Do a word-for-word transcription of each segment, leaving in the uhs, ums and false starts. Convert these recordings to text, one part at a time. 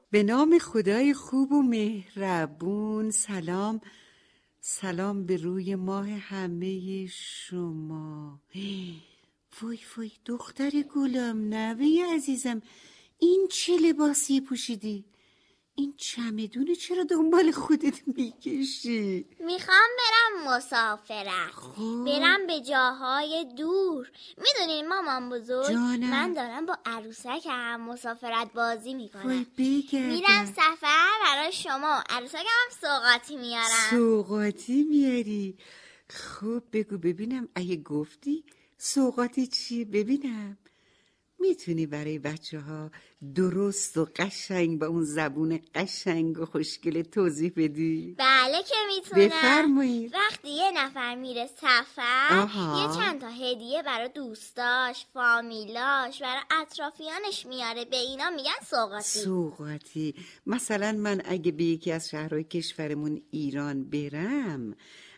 به نام خدای خوب و مهربون. سلام سلام به روی ماه همه شما. وای وای دختر گلم، نوه عزیزم، این چه لباسی پوشیدی؟ این چمدونه چرا دنبال خودت میکشی؟ میخوام برم مسافرت. خوب. برم به جاهای دور. میدونین مامان بزرگ، جانم. من دارم با عروسکم مسافرت بازی میکنم. وای بگردم. میرم سفر برای شما. عروسکم هم سوغاتی میارم. سوغاتی میاری؟ خب بگو ببینم، اگه گفتی سوغاتی چیه ببینم. میتونی برای بچه ها درست و قشنگ با اون زبون قشنگ و خوشگل توضیح بدی؟ بله که میتونم. بفرمایید. وقتی یه نفر میره سفر، آها. یه چند تا هدیه برای دوستاش، فامیلاش، برای اطرافیانش میاره. به اینا میگن سوغاتی. سوغاتی. مثلا من اگه به یکی از شهرهای کشورمون ایران برم،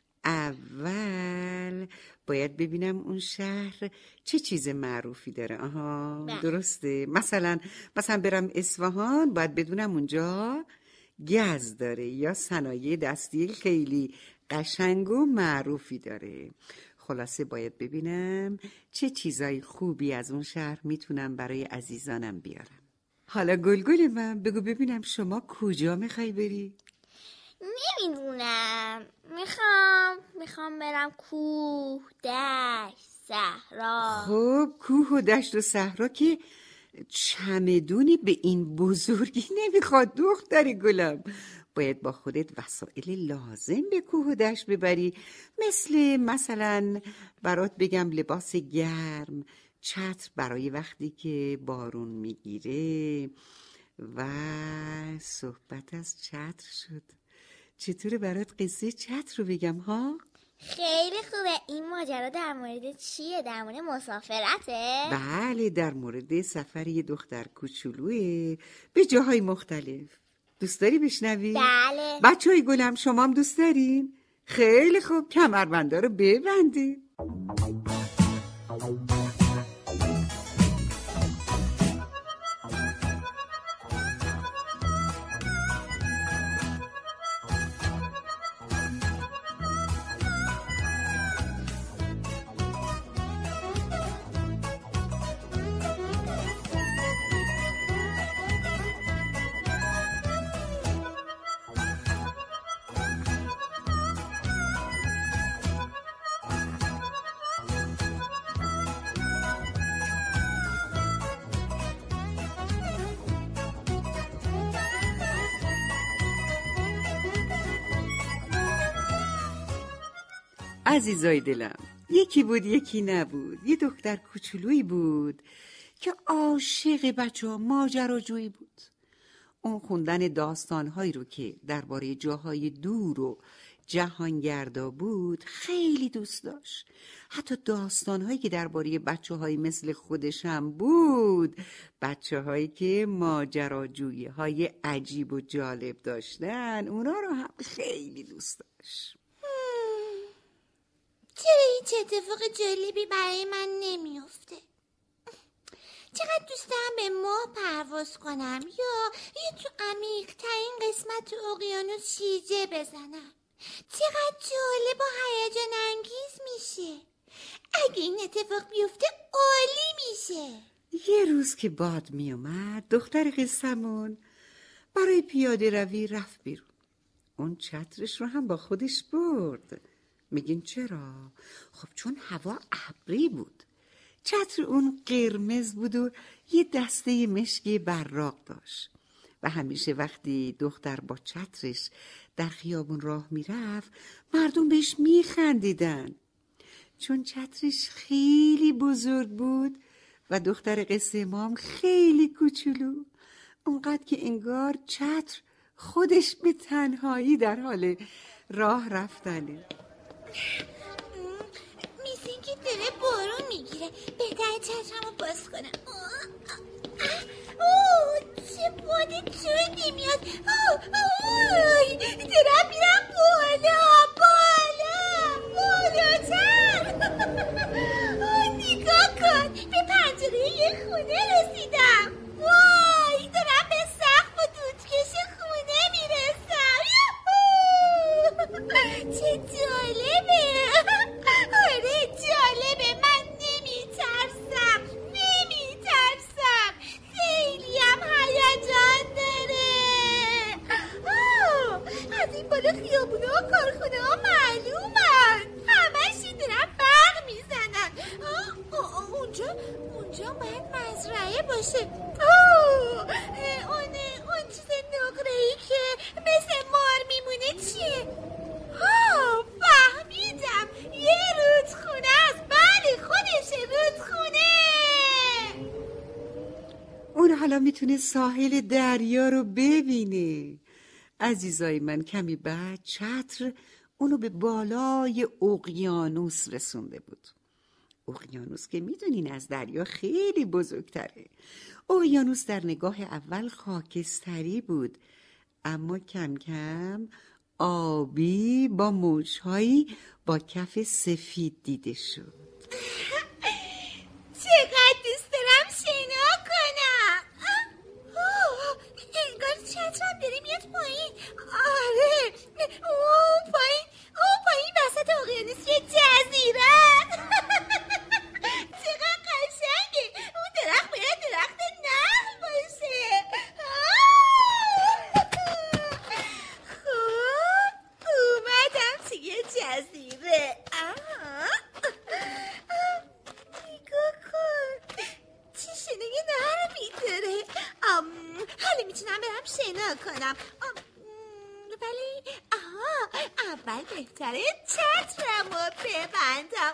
اول باید ببینم اون شهر چه چیز معروفی داره. آها بله. درسته. مثلا مثلا برم اصفهان، باید بدونم اونجا گز داره یا صنایع دستی خیلی قشنگ و معروفی داره. خلاصه باید ببینم چه چیزای خوبی از اون شهر میتونم برای عزیزانم بیارم. حالا گلگل من، بگو ببینم شما کجا میخوای بری؟ نمیدونم. میخوام میخوام برم کوه، دشت، صحرا. خب کوه و دشت و صحرا که چمدونی به این بزرگی نمیخواد دختر گلم. باید با خودت وسایل لازم به کوه و دشت ببری، مثل مثلا برات بگم لباس گرم، چتر برای وقتی که بارون میگیره. و صحبت از چتر شد، چطوره برات قصه چتر رو بگم ها؟ خیلی خوبه. این ماجرا در مورد چیه؟ در مورد مسافرته؟ بله، در مورد سفر یه دختر کوچولوه به جاهای مختلف. دوست داری بشنوی؟ بله. بچه های گلم، شما هم دوست دارین؟ خیلی خوب، کمربندا رو ببندید. عزیزای دلم، یکی بود یکی نبود. یه دختر کوچولویی بود که عاشق بچه ها ماجراجویی بود. اون خوندن داستانهایی رو که درباره جاهای دور و جهانگردا بود خیلی دوست داشت. حتی داستانهایی که درباره بچه های مثل خودش هم بود، بچه هایی که ماجراجویی های عجیب و جالب داشتن، اونا رو هم خیلی دوست داشت. چرا هیچ اتفاق جالبی برای من نمیفته؟ چقدر دوست دارم به ماه پرواز کنم یا یا تو عمیق‌ترین قسمت اقیانوس شیرجه بزنم. چقدر جالب و هیجان انگیز میشه. اگه این اتفاق بیفته عالی میشه. یه روز که باد می اومد، دختر قصه‌مون برای پیاده روی رفت بیرون. اون چترش رو هم با خودش برد. میگین چرا؟ خب چون هوا ابری بود. چتر اون قرمز بود و یه دسته مشکی براق داشت و همیشه وقتی دختر با چترش در خیابون راه میرفت، مردم بهش میخندیدن، چون چترش خیلی بزرگ بود و دختر قصه ما هم خیلی کوچولو، اونقدر که انگار چتر خودش به تنهایی در حال راه رفتنه. مثل اینکه داره بارون میگیره. بهتره چشممو باز کنم. اوه چه باد تندی میاد. اوه اوه دارم میرم بالا بالا بالاتر. اوه نگاه کن، به پنجره یه خونه رسیدم. وای دارم به سقف و دود تو خیابونه و کارخونه ها معلومن، همش دارن برق میزنن. اونجا اونجا باید مزرعه باشه. آه اون اون چیز نقره‌ای که مثل مار میمونه چیه؟ آه فهمیدم، یه رودخونه است. بله خودشه، رودخونه. اون حالا میتونه ساحل دریا رو ببینه. عزیزای من کمی بعد چتر اونو به بالای اقیانوس رسونده بود. اقیانوس که میدونین از دریا خیلی بزرگتره. اقیانوس در نگاه اول خاکستری بود، اما کم کم آبی با موجهایی با کف سفید دیده شد. چقدر دوست دارم شنا کنم. انگار چترم داره میاد پایین. آره اون پایین، اون پایین وسط اقیانوس یه جزیره. چقدر قشنگه. اون درخت باید درخت نخل باشه. خب اومدم توی جزیره. نگاه کن، چه شنه نرمی داره. حالا میتونم برم شنا کنم، ولی آها اول بهتره چترم رو ببندم.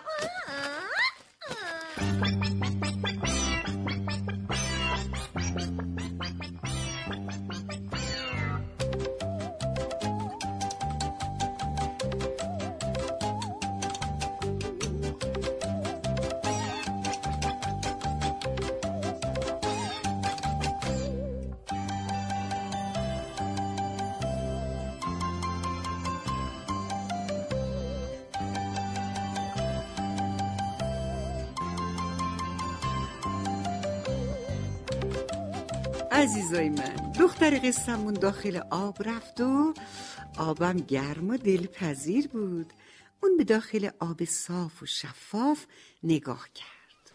عزیزای من، دختر قصه‌مون داخل آب رفت و آبم گرم و دلپذیر بود. اون به داخل آب صاف و شفاف نگاه کرد.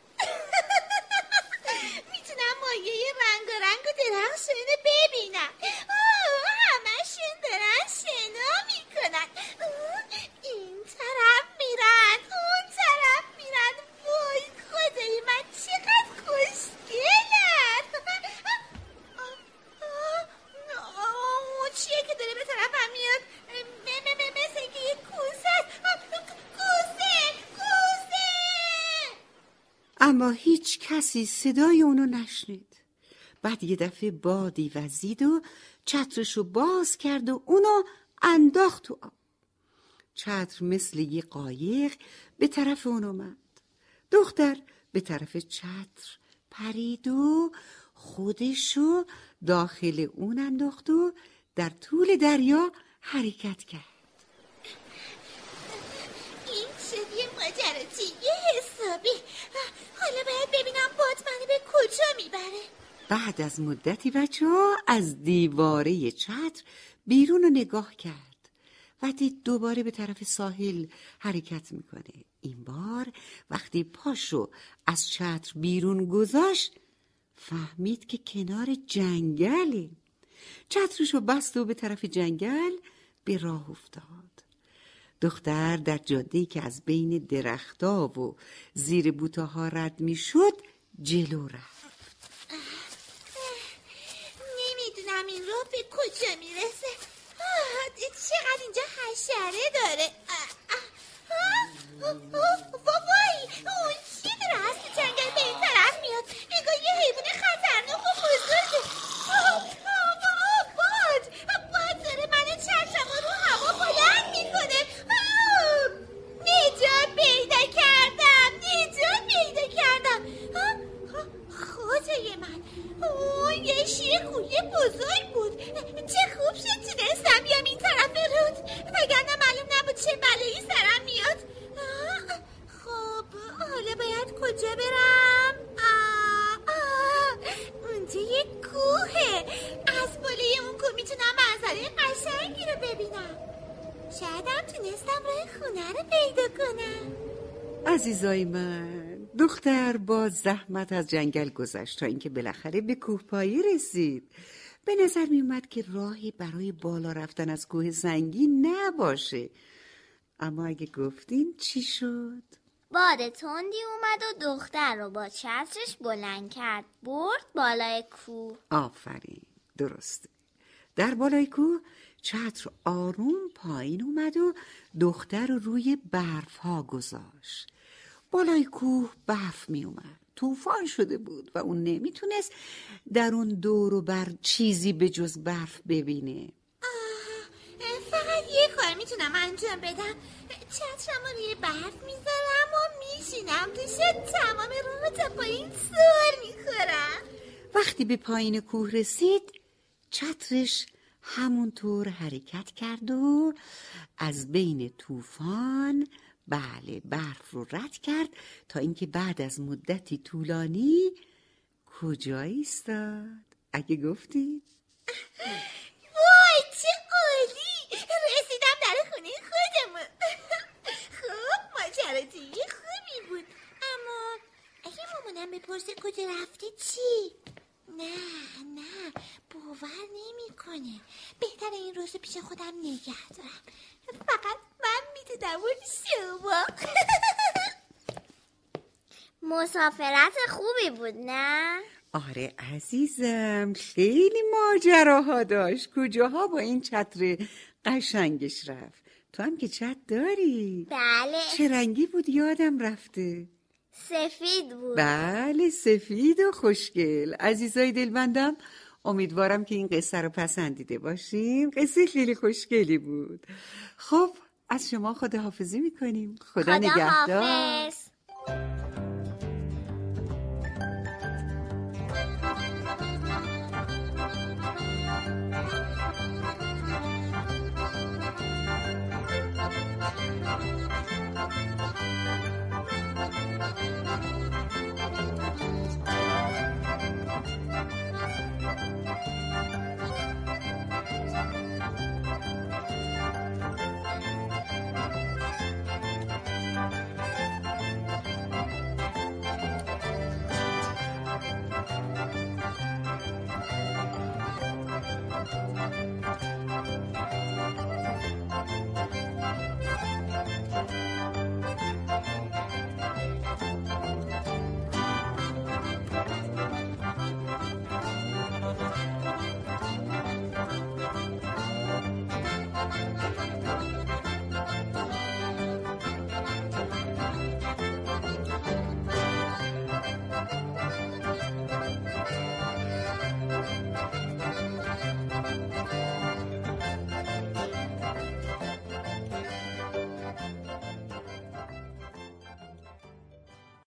میتونم مایه رنگ و رنگ و درخشونه ببینم. همشون دارن شنا میکنن. این طرف میرن، اون طرف میرن. وای خدای من چقدر خوشگلن. چیه که داره به طرفم میاد؟ مثل اینکه یه کوسه است. کوسه کوسه. اما هیچ کسی صدای اونو نشنید. بعد یه دفعه بادی وزید و چترشو باز کرد و اونو انداخت تو آب. چتر مثل یه قایق به طرف اون اومد. دختر به طرف چتر پرید و خودشو داخل اون انداخت و در طول دریا حرکت کرد. این شد یه ماجراجویی حسابی. حالا باید ببینم باد منو به کجا میبره. بعد از مدتی بچه ها از دیواره چتر بیرون رو نگاه کرد و دید دوباره به طرف ساحل حرکت میکنه. این بار وقتی پاشو از چتر بیرون گذاشت فهمید که کنار جنگله. چترشو بست و به طرف جنگل به راه افتاد. دختر در جاده‌ای که از بین درخت‌ها و زیر بوته‌ها رد میشد جلو رفت. نمیدونم این راه به کجا میرسه. چقدر اینجا حشره داره. وای اون چی داره از جنگل به این طرف میاد؟ انگار یه حیوان خطرناک و بزرگه. باد باد داره منو چترم رو هوا بلند میکنه. نجات پیدا کردم، نجات پیدا کردم. خدای من، اون یه شیر کوهی بزرگ بود. چه خوب شد تونستم بیام این طرف رود، وگرنه معلوم نبود چه بلایی سرم میاد. خب حالا باید کجا برم؟ آه آه اونجا یه کوهه. از بالای اون کوه میتونم منظره قشنگی رو ببینم. شایدم تونستم راه خونه رو پیدا کنم. عزیزای من، دختر با زحمت از جنگل گذشت تا اینکه بالاخره به کوهپایی رسید. به نظر می اومد که راهی برای بالا رفتن از کوه سنگین نباشه. اما اگه گفتین چی شد؟ باد تندی اومد و دختر رو با چترش بلند کرد برد بالای کوه. آفرین، درسته. در بالای کوه چتر آروم پایین اومد و دختر رو روی برف ها گذاشت. بالای کوه برف می اومد. طوفان شده بود و اون نمیتونست در اون دور و بر چیزی به جز برف ببینه. آه، فقط یه کار میتونم انجام بدم. چترم رو روی برف میذارم و میشینم توش تمام رو تا پایین سر میخورم. وقتی به پایین کوه رسید چترش همونطور حرکت کرد و از بین طوفان بله برف رو رد کرد تا اینکه بعد از مدتی طولانی کجا ایستاد؟ اگه گفتی؟ وای چه عالی! رسیدم در خونه خودمون. خب ماجراجویی خوبی بود. اما اگه مامانم بپرسه کجا رفتی چی؟ نه نه باور نمی کنه. بهتره این روزو پیش خودم نگه دارم. فقط من میدونم اون شما. مسافرت خوبی بود نه؟ آره عزیزم، خیلی ماجراها داشت. کجاها با این چتر قشنگش رفت. تو هم که چتر داری؟ بله. چه رنگی بود یادم رفته. سفید بود. بله سفید و خوشگل. عزیزای دلبندم، امیدوارم که این قصه رو پسندیده باشین. قصه خیلی خوشگلی بود. خب از شما خداحافظی میکنیم. خدا, خدا نگهدار. حافظ.